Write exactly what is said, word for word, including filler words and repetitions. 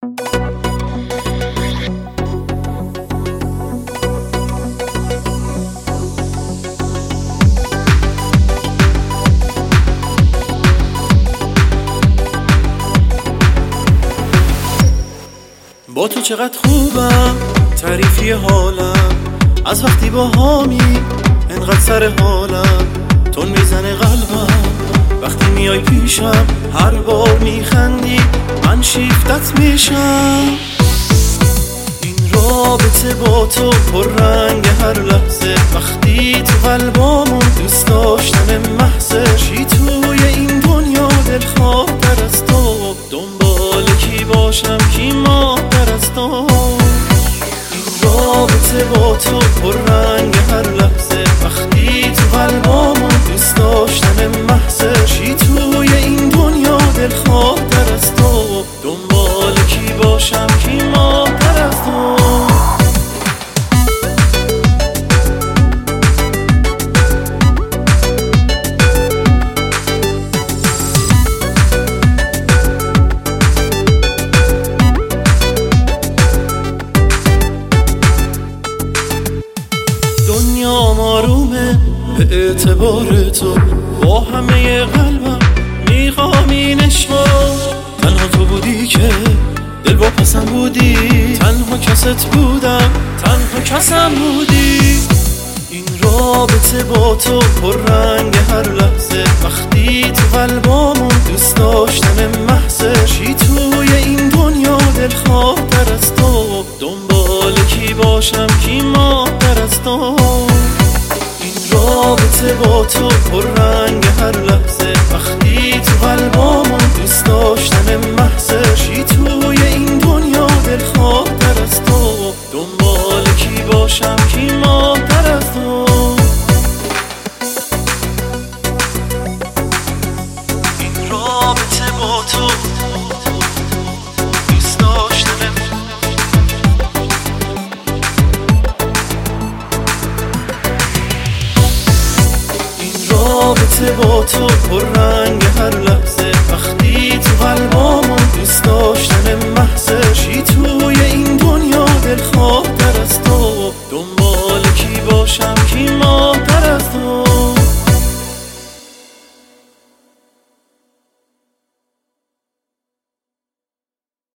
با تو چقدر خوبم، تعریفی حالم از وقتی با هامی انقدر سر حالم. تون میزنه قلبم وقتی میای پیشم، هر بار میخندی من شیفتت میشم. این رابطه با تو پر رنگ هر لحظه، وقتی تو قلبامون دوست داشتن محضه. چی توی این دنیا دلخواه تر از تو، دنبال کی باشم کی ما تر از تو. این رابطه با تو پر رنگ هر لحظه، وقتی تو قلبامون دوست داشتن محضه. چی توی این دنیا دلخواه تر از تو، دنبال کی باشم کی ما تر از تو. دنیا آرومه به اعتبار تو، با همه قلبم میخوام این عشقو. تنها تو بودی که دل با پسم بودی، تنها کست بودم تنها کسم بودی. این رابطه با تو پر رنگ هر لحظه، وقتی تو قلبامون دوست داشتن محضه. چی توی این دنیا دلخواه تر از تو، دنبال کی باشم کی ما تر از تو. این رابطه با تو پر رنگ هر لحظه، وقتی تو قلبامون دوست داشتن محضه. چی توی این دنیا دلخواه تر از تو، دنبال کی باشم کی ما تر از تو. این رابطه با تو دوست داشتن، رابطه با تو پر رنگ هر لحظه، وقتی تو قلبامون دوست داشتن محض.